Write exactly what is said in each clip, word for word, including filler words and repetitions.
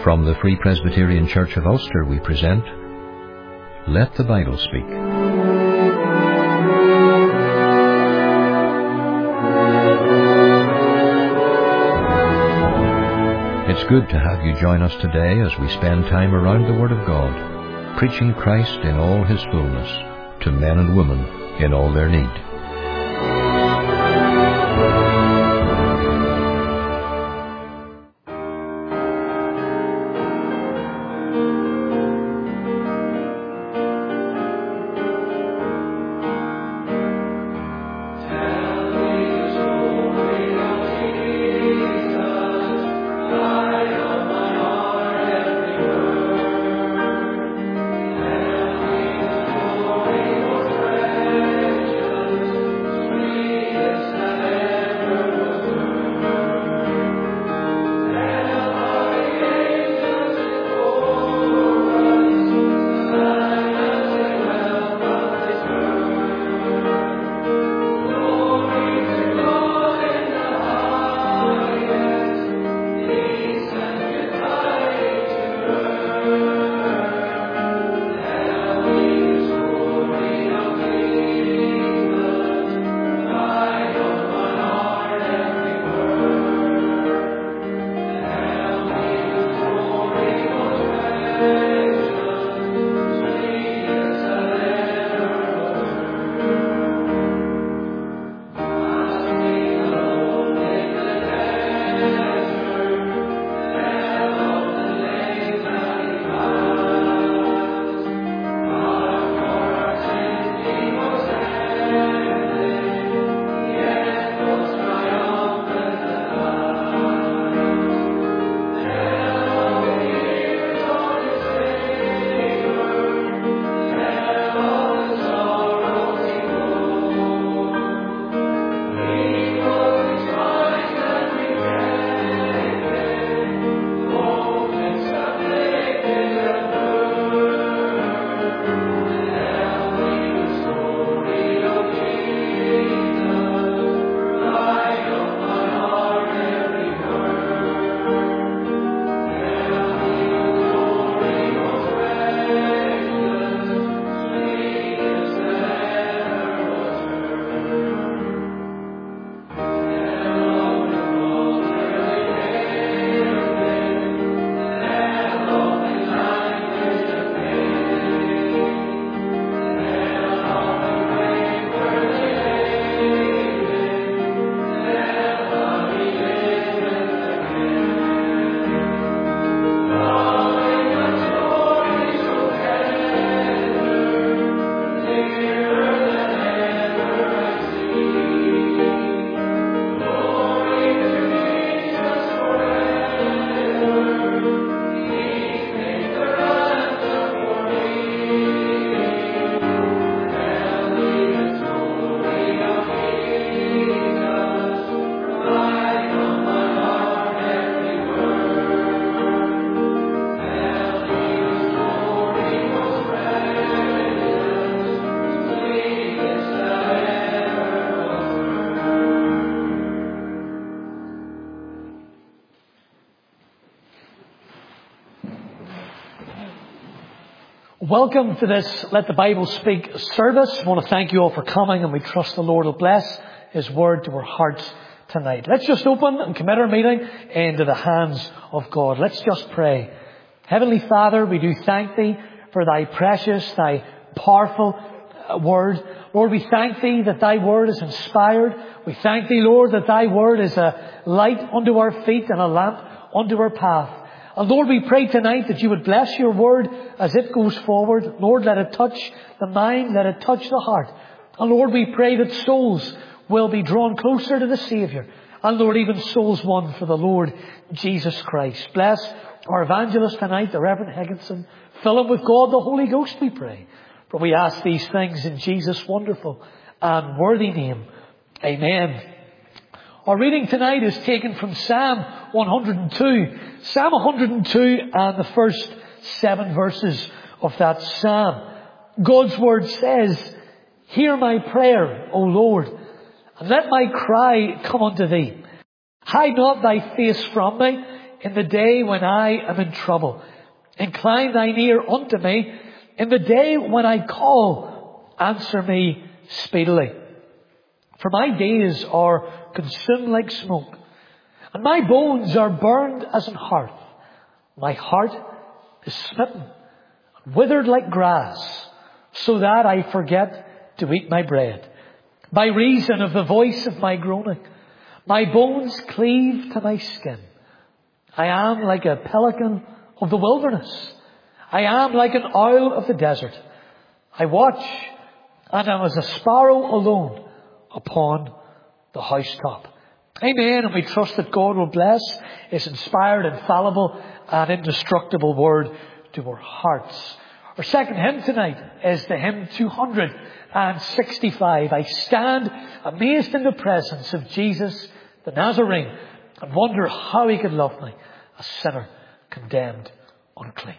From the Free Presbyterian Church of Ulster we present Let the Bible Speak. It's good to have you join us today as we spend time around the Word of God, preaching Christ in all His fullness to men and women in all their need. Welcome to this Let the Bible Speak service. I want to thank you all for coming, and we trust the Lord will bless His Word to our hearts tonight. Let's just open and commit our meeting into the hands of God. Let's just pray. Heavenly Father, we do thank Thee for Thy precious, Thy powerful Word. Lord, we thank Thee that Thy Word is inspired. We thank Thee, Lord, that Thy Word is a light unto our feet and a lamp unto our path. And Lord, we pray tonight that You would bless Your Word as it goes forward. Lord, let it touch the mind, let it touch the heart. And Lord, we pray that souls will be drawn closer to the Saviour. And Lord, even souls won for the Lord Jesus Christ. Bless our evangelist tonight, the Reverend Higginson. Fill him with God the Holy Ghost, we pray. For we ask these things in Jesus' wonderful and worthy name. Amen. Our reading tonight is taken from Psalm one hundred two. Psalm one hundred two and the first seven verses of that psalm. God's word says, "Hear my prayer, O Lord, and let my cry come unto thee. Hide not thy face from me. in the day when I am in trouble. Incline thine ear unto me. In the day when I call, answer me speedily. For my days are consumed like smoke, and my bones are burned as an hearth. My heart is smitten, and withered like grass, so that I forget to eat my bread. By reason of the voice of my groaning, my bones cleave to my skin. I am like a pelican of the wilderness. I am like an owl of the desert. I watch, and am as a sparrow alone upon the housetop. Amen. And we trust that God will bless His inspired, infallible, and indestructible word to our hearts. Our second hymn tonight is the hymn two hundred sixty-five. I stand amazed in the presence of Jesus the Nazarene, and wonder how He could love me, a sinner condemned unclean.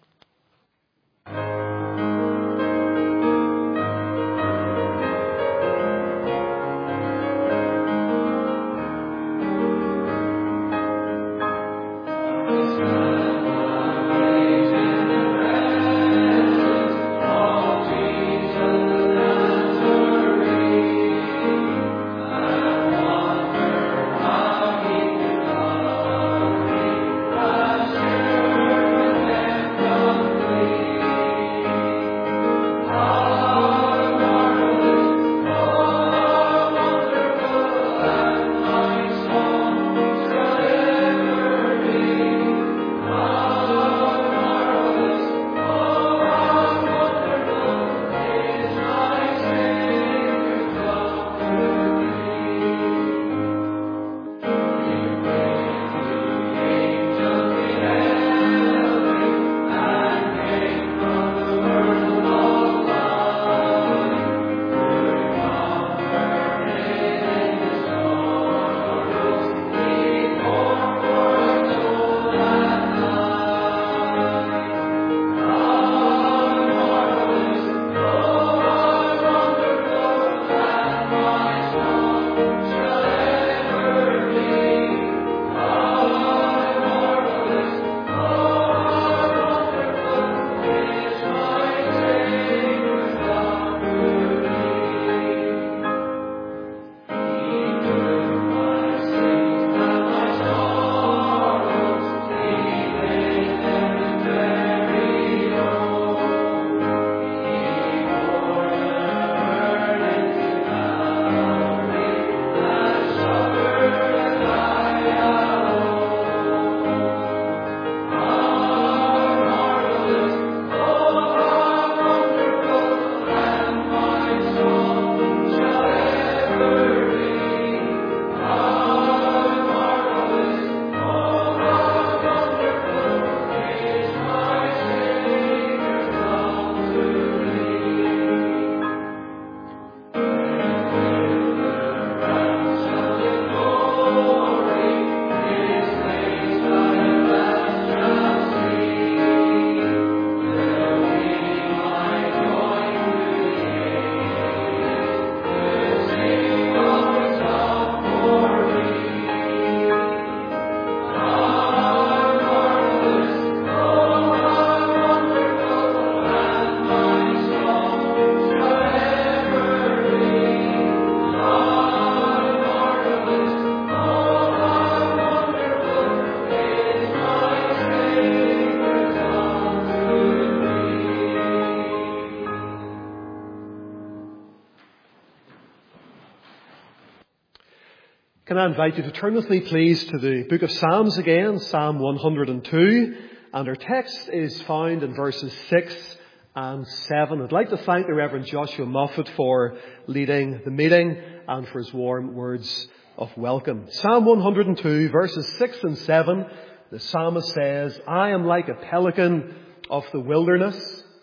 Can I invite you to turn with me, please, to the book of Psalms again, Psalm one hundred two. And our text is found in verses six and seven. I'd like to thank the Reverend Joshua Moffat for leading the meeting and for his warm words of welcome. Psalm one hundred two, verses six and seven, the psalmist says, I am like a pelican of the wilderness.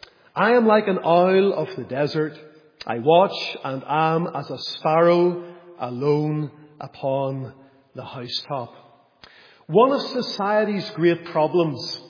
I am like an owl of the desert. I watch and am as a sparrow alone upon the housetop. One of society's great problems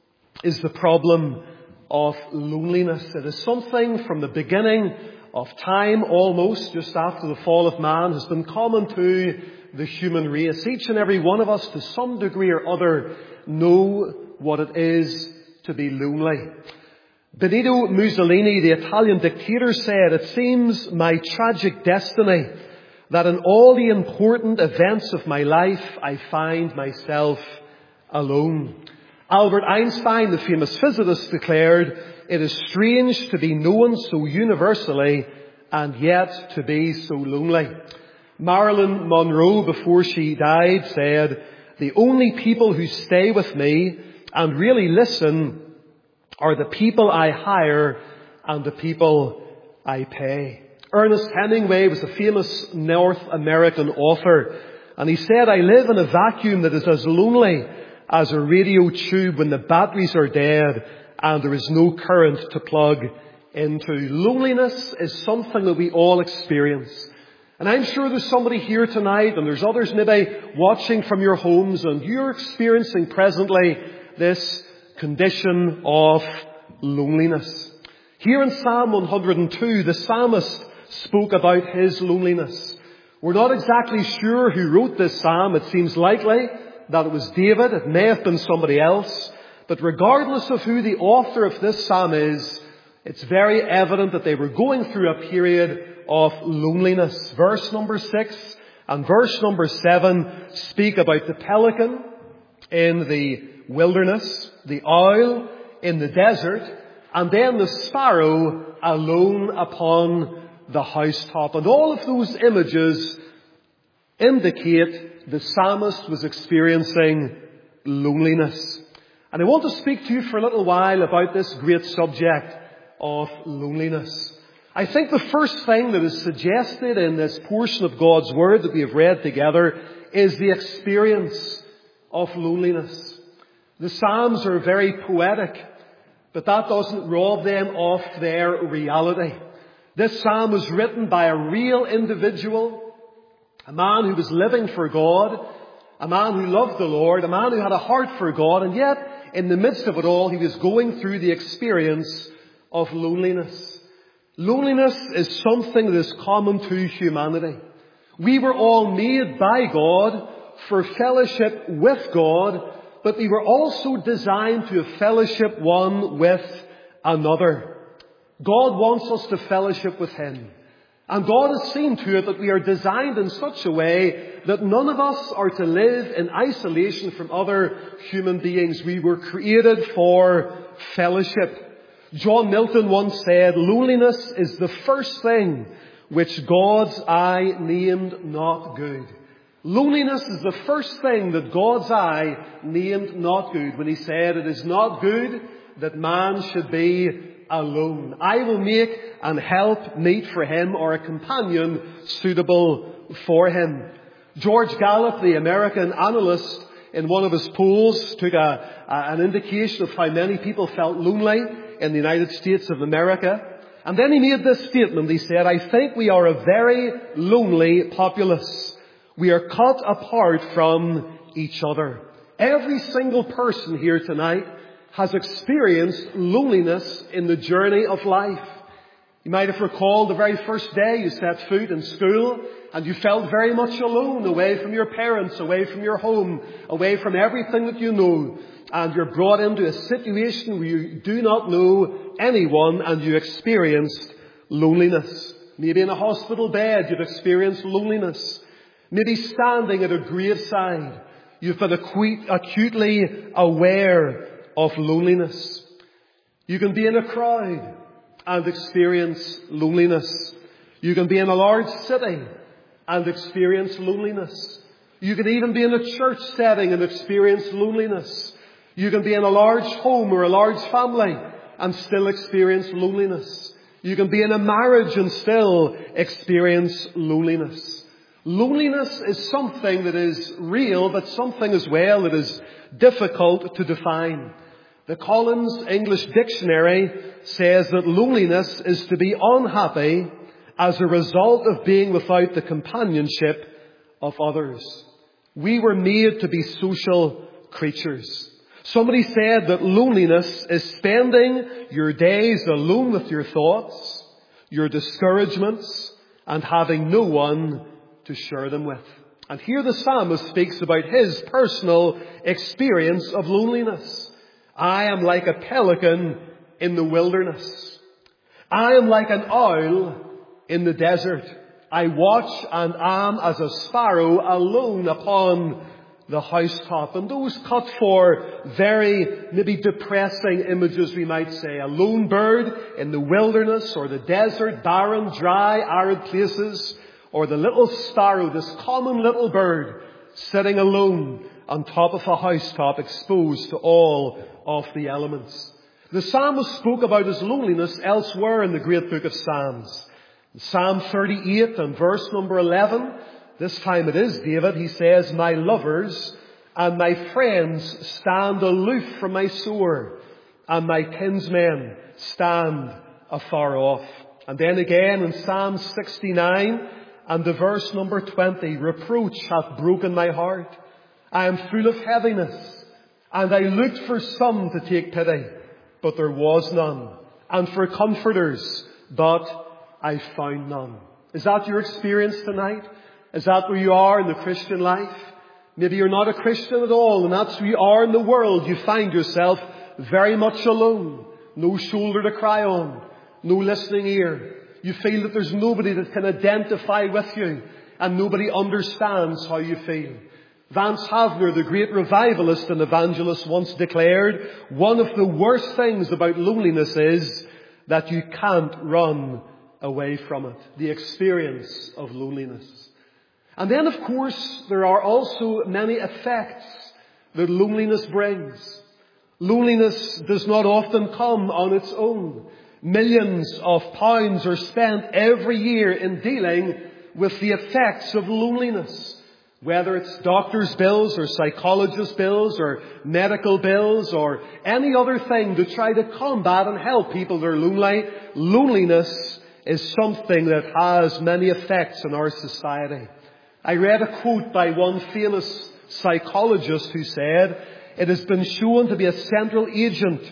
is the problem of loneliness. It is something from the beginning of time, almost just after the fall of man, has been common to the human race. Each and every one of us, to some degree or other, know what it is to be lonely. Benito Mussolini, the Italian dictator, said, "It seems my tragic destiny that in all the important events of my life, I find myself alone." Albert Einstein, the famous physicist, declared, "It is strange to be known so universally and yet to be so lonely." Marilyn Monroe, before she died, said, "The only people who stay with me and really listen are the people I hire and the people I pay." Ernest Hemingway was a famous North American author, and he said, "I live in a vacuum that is as lonely as a radio tube when the batteries are dead and there is no current to plug into." Loneliness is something that we all experience. And I'm sure there's somebody here tonight, and there's others maybe watching from your homes, and you're experiencing presently this condition of loneliness. Here in Psalm one hundred two, the psalmist spoke about his loneliness. We're not exactly sure who wrote this psalm. It seems likely that it was David. It may have been somebody else. But regardless of who the author of this psalm is, it's very evident that they were going through a period of loneliness. Verse number six and verse number seven speak about the pelican in the wilderness, the owl in the desert, and then the sparrow alone upon the housetop. And all of those images indicate the psalmist was experiencing loneliness. And I want to speak to you for a little while about this great subject of loneliness. I think the first thing that is suggested in this portion of God's Word that we have read together is the experience of loneliness. The Psalms are very poetic, but that doesn't rob them of their reality. This psalm was written by a real individual, a man who was living for God, a man who loved the Lord, a man who had a heart for God, and yet in the midst of it all, he was going through the experience of loneliness. Loneliness is something that is common to humanity. We were all made by God for fellowship with God, but we were also designed to have fellowship one with another. God wants us to fellowship with Him. And God has seen to it that we are designed in such a way that none of us are to live in isolation from other human beings. We were created for fellowship. John Milton once said, "Loneliness is the first thing which God's eye named not good." Loneliness is the first thing that God's eye named not good when He said, "It is not good that man should be alone. I will make an help meet for him, or a companion suitable for him." George Gallup, the American analyst, in one of his polls took a, a, an indication of how many people felt lonely in the United States of America. And then he made this statement. He said, "I think we are a very lonely populace. We are cut apart from each other." Every single person here tonight has experienced loneliness in the journey of life. You might have recalled the very first day you set foot in school, and you felt very much alone, away from your parents, away from your home, away from everything that you know. And you're brought into a situation where you do not know anyone, and you experienced loneliness. Maybe in a hospital bed you've experienced loneliness. Maybe standing at a graveside you've been acutely aware of loneliness. You can be in a crowd and experience loneliness. You can be in a large city and experience loneliness. You can even be in a church setting and experience loneliness. You can be in a large home or a large family and still experience loneliness. You can be in a marriage and still experience loneliness. Loneliness is something that is real, but something as well that is difficult to define. The Collins English Dictionary says that loneliness is to be unhappy as a result of being without the companionship of others. We were made to be social creatures. Somebody said that loneliness is spending your days alone with your thoughts, your discouragements, and having no one to share them with. And here the psalmist speaks about his personal experience of loneliness. I am like a pelican in the wilderness. I am like an owl in the desert. I watch and am as a sparrow alone upon the housetop. And those cut for very, maybe depressing images, we might say. A lone bird in the wilderness or the desert, barren, dry, arid places. Or the little sparrow, this common little bird, sitting alone on top of a housetop, exposed to all of the elements. The psalmist spoke about his loneliness elsewhere in the great book of Psalms. In Psalm thirty-eight and verse number eleven, this time it is David, he says, my lovers and my friends stand aloof from my sore, and my kinsmen stand afar off. And then again in Psalm sixty-nine and the verse number twenty, reproach hath broken my heart. I am full of heaviness, and I looked for some to take pity, but there was none, and for comforters, but I found none. Is that your experience tonight? Is that where you are in the Christian life? Maybe you're not a Christian at all, and that's where you are in the world. You find yourself very much alone. No shoulder to cry on. No listening ear. You feel that there's nobody that can identify with you, and nobody understands how you feel. Vance Havner, the great revivalist and evangelist, once declared, one of the worst things about loneliness is that you can't run away from it. The experience of loneliness. And then, of course, there are also many effects that loneliness brings. Loneliness does not often come on its own. Millions of pounds are spent every year in dealing with the effects of loneliness. Whether it's doctor's bills or psychologist bills or medical bills or any other thing to try to combat and help people that are lonely, loneliness is something that has many effects in our society. I read a quote by one famous psychologist who said, it has been shown to be a central agent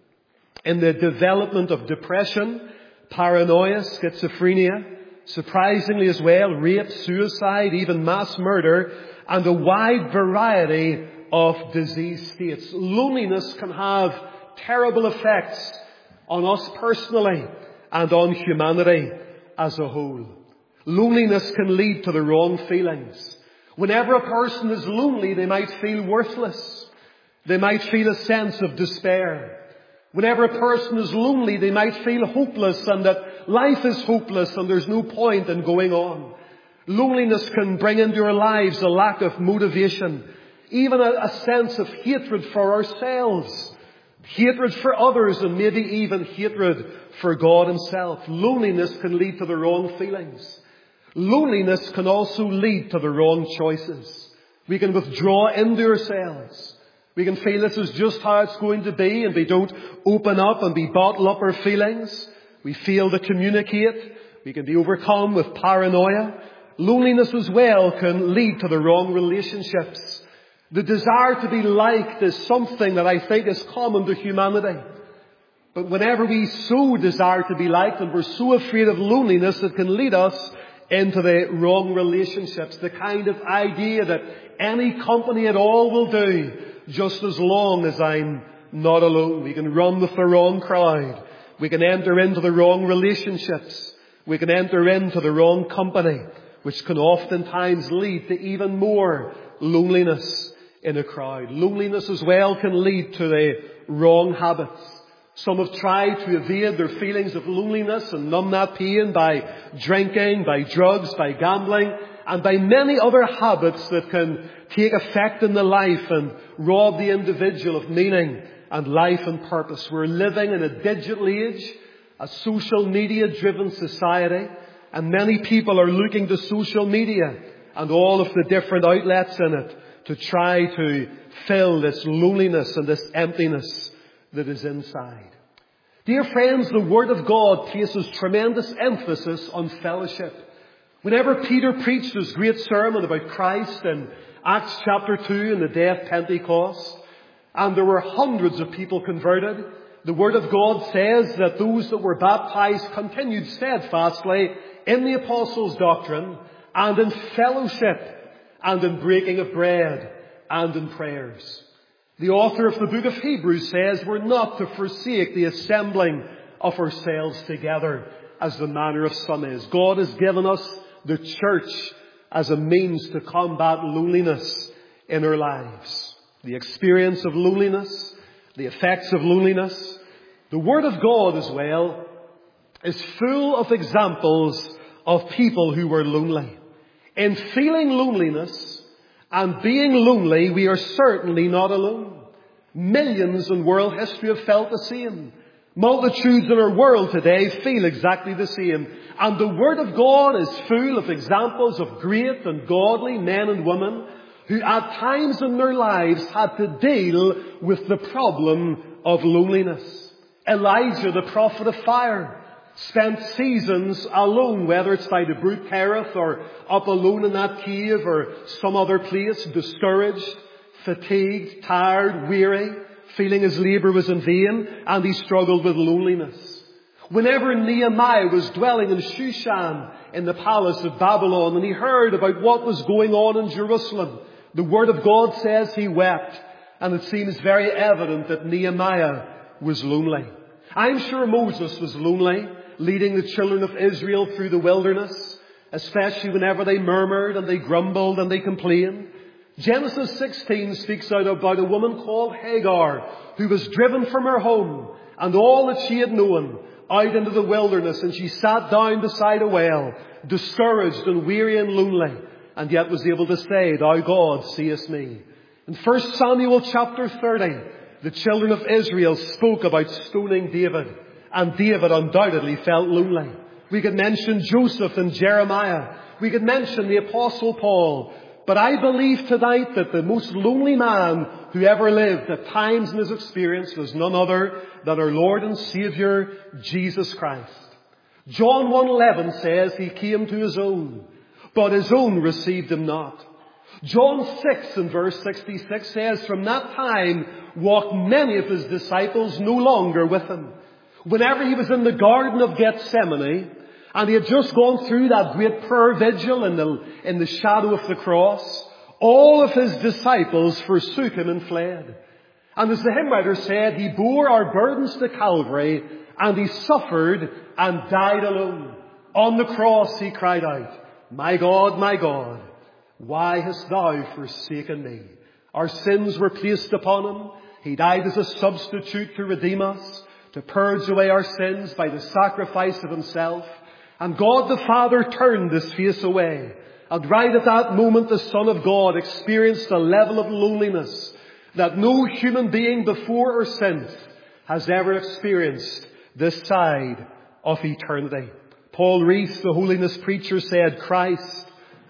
in the development of depression, paranoia, schizophrenia, surprisingly as well, rape, suicide, even mass murder, and a wide variety of disease states. Loneliness can have terrible effects on us personally and on humanity as a whole. Loneliness can lead to the wrong feelings. Whenever a person is lonely, they might feel worthless. They might feel a sense of despair. Whenever a person is lonely, they might feel hopeless and that life is hopeless and there's no point in going on. Loneliness can bring into our lives a lack of motivation, even a, a sense of hatred for ourselves, hatred for others, and maybe even hatred for God Himself. Loneliness can lead to the wrong feelings. Loneliness can also lead to the wrong choices. We can withdraw into ourselves. We can feel this is just how it's going to be, and we don't open up and we bottle up our feelings. We fail to communicate. We can be overcome with paranoia. Loneliness as well can lead to the wrong relationships. The desire to be liked is something that I think is common to humanity. But whenever we so desire to be liked and we're so afraid of loneliness, it can lead us into the wrong relationships. The kind of idea that any company at all will do, just as long as I'm not alone. We can run with the wrong crowd. We can enter into the wrong relationships. We can enter into the wrong company, which can oftentimes lead to even more loneliness in a crowd. Loneliness as well can lead to the wrong habits. Some have tried to evade their feelings of loneliness and numb that pain by drinking, by drugs, by gambling, and by many other habits that can take effect in the life and rob the individual of meaning and life and purpose. We're living in a digital age, a social media driven society, and many people are looking to social media and all of the different outlets in it to try to fill this loneliness and this emptiness that is inside. Dear friends, the Word of God places tremendous emphasis on fellowship. Whenever Peter preached his great sermon about Christ in Acts chapter two and the day of Pentecost, and there were hundreds of people converted, the Word of God says that those that were baptized continued steadfastly in the apostles' doctrine and in fellowship, and in breaking of bread and in prayers. The author of the book of Hebrews says we're not to forsake the assembling of ourselves together as the manner of some is. God has given us the church as a means to combat loneliness in our lives. The experience of loneliness, the effects of loneliness. The Word of God as well is full of examples of people who were lonely. In feeling loneliness and being lonely, we are certainly not alone. Millions in world history have felt the same. Multitudes in our world today feel exactly the same. And the Word of God is full of examples of great and godly men and women who at times in their lives had to deal with the problem of loneliness. Elijah, the prophet of fire, spent seasons alone, whether it's by the brook Kerith or up alone in that cave or some other place, discouraged, fatigued, tired, weary, feeling his labour was in vain, and he struggled with loneliness. Whenever Nehemiah was dwelling in Shushan in the palace of Babylon and he heard about what was going on in Jerusalem, the Word of God says he wept, and it seems very evident that Nehemiah was lonely. I'm sure Moses was lonely, leading the children of Israel through the wilderness, especially whenever they murmured and they grumbled and they complained. Genesis sixteen speaks out about a woman called Hagar who was driven from her home and all that she had known out into the wilderness, and she sat down beside a well, discouraged and weary and lonely, and yet was able to say, "Thou God seest me." In First Samuel chapter thirty, the children of Israel spoke about stoning David, and David undoubtedly felt lonely. We could mention Joseph and Jeremiah. We could mention the Apostle Paul. But I believe tonight that the most lonely man who ever lived at times in his experience was none other than our Lord and Saviour, Jesus Christ. John one eleven says he came to his own, but his own received him not. John six and verse sixty-six says, from that time walked many of his disciples no longer with him. Whenever he was in the Garden of Gethsemane, and he had just gone through that great prayer vigil in the, in the shadow of the cross, all of his disciples forsook him and fled. And as the hymn writer said, he bore our burdens to Calvary, and he suffered and died alone. On the cross he cried out, "My God, my God, why hast thou forsaken me?" Our sins were placed upon him. He died as a substitute to redeem us, to purge away our sins by the sacrifice of himself. And God the Father turned his face away. And right at that moment, the Son of God experienced a level of loneliness that no human being before or since has ever experienced this side of eternity. Paul Rees, the holiness preacher, said, Christ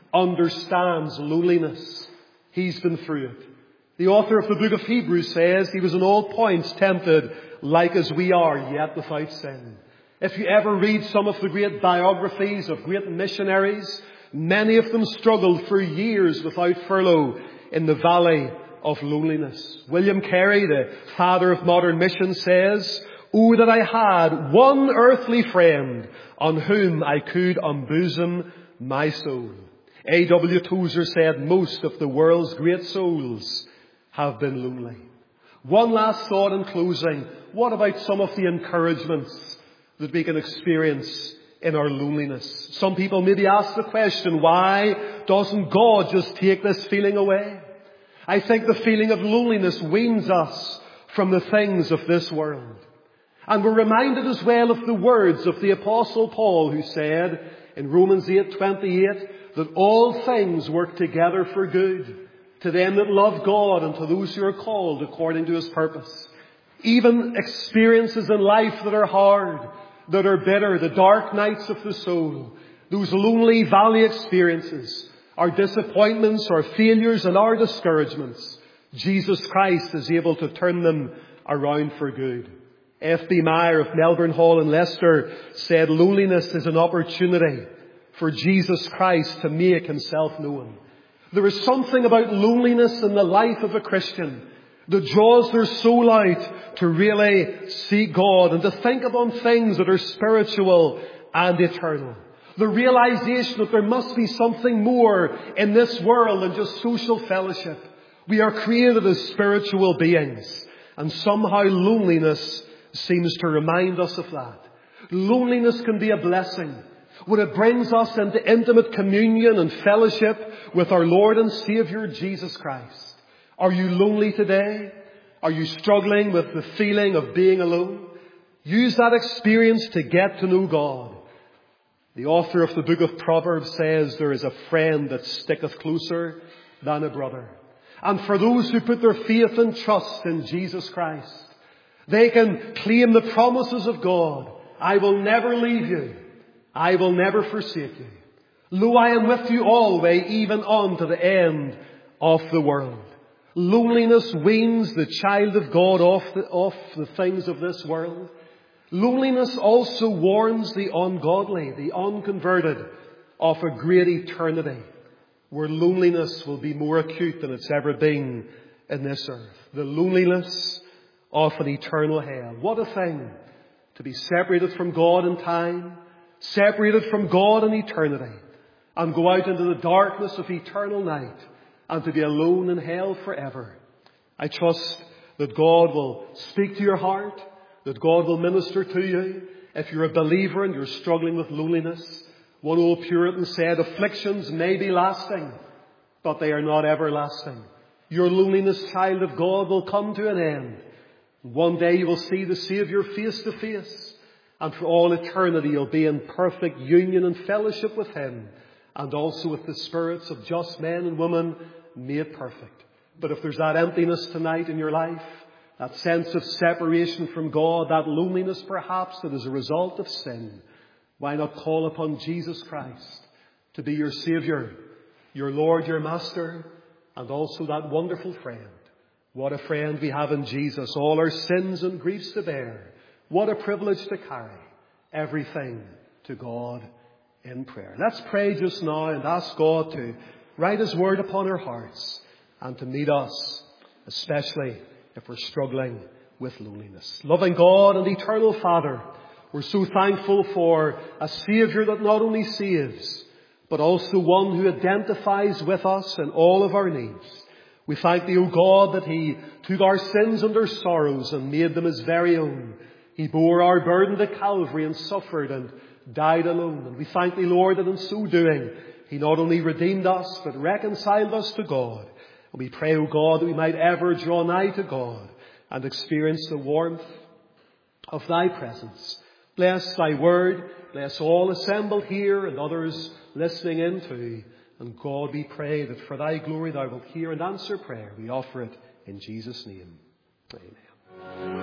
understands loneliness. He's been through it. The author of the book of Hebrews says he was in all points tempted like as we are, yet without sin. If you ever read some of the great biographies of great missionaries, many of them struggled for years without furlough in the valley of loneliness. William Carey, the father of modern mission, says, "Oh, that I had one earthly friend on whom I could unbosom my soul." A W Tozer said, most of the world's great souls have been lonely. One last thought in closing. What about some of the encouragements that we can experience in our loneliness? Some people maybe ask the question, why doesn't God just take this feeling away? I think the feeling of loneliness weans us from the things of this world. And we're reminded as well of the words of the Apostle Paul, who said in Romans eight twenty-eight that all things work together for good to them that love God and to those who are called according to his purpose. Even experiences in life that are hard, that are bitter, the dark nights of the soul, those lonely valley experiences, our disappointments, our failures and our discouragements, Jesus Christ is able to turn them around for good. F B Meyer of Melbourne Hall in Leicester said, loneliness is an opportunity for Jesus Christ to make himself known. There is something about loneliness in the life of a Christian that draws their soul out to really seek God and to think upon things that are spiritual and eternal. The realization that there must be something more in this world than just social fellowship. We are created as spiritual beings, and somehow loneliness seems to remind us of that. Loneliness can be a blessing when it brings us into intimate communion and fellowship with our Lord and Saviour Jesus Christ. Are you lonely today? Are you struggling with the feeling of being alone? Use that experience to get to know God. The author of the book of Proverbs says there is a friend that sticketh closer than a brother. And for those who put their faith and trust in Jesus Christ, they can claim the promises of God. I will never leave you. I will never forsake you. Lo, I am with you always, even unto the end of the world. Loneliness weans the child of God off the, off the things of this world. Loneliness also warns the ungodly, the unconverted, of a great eternity, where loneliness will be more acute than it's ever been in this earth. The loneliness of an eternal hell. What a thing to be separated from God in time, separated from God in eternity, and go out into the darkness of eternal night, and to be alone in hell forever. I trust that God will speak to your heart, that God will minister to you. If you're a believer and you're struggling with loneliness, one old Puritan said, afflictions may be lasting, but they are not everlasting. Your loneliness, child of God, will come to an end. One day you will see the Saviour face to face, and for all eternity you'll be in perfect union and fellowship with Him, and also with the spirits of just men and women made perfect. But if there's that emptiness tonight in your life, that sense of separation from God, that loneliness perhaps that is a result of sin, why not call upon Jesus Christ to be your Saviour, your Lord, your Master, and also that wonderful friend. What a friend we have in Jesus, all our sins and griefs to bear. What a privilege to carry everything to God in prayer. Let's pray just now and ask God to write His word upon our hearts and to meet us, especially if we're struggling with loneliness. Loving God and eternal Father, we're so thankful for a Saviour that not only saves, but also one who identifies with us in all of our needs. We thank Thee, O God, that He took our sins and our sorrows and made them His very own. He bore our burden to Calvary and suffered and died alone. And we thank Thee, Lord, that in so doing, He not only redeemed us, but reconciled us to God. And we pray, O God, that we might ever draw nigh to God and experience the warmth of Thy presence. Bless Thy word. Bless all assembled here and others listening in too. And God, we pray that for Thy glory Thou wilt hear and answer prayer. We offer it in Jesus' name. Amen.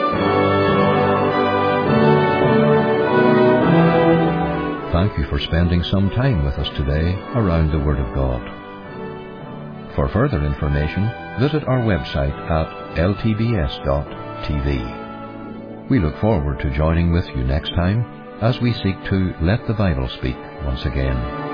Thank you for spending some time with us today around the Word of God. For further information, visit our website at l t b s dot t v. We look forward to joining with you next time as we seek to let the Bible speak once again.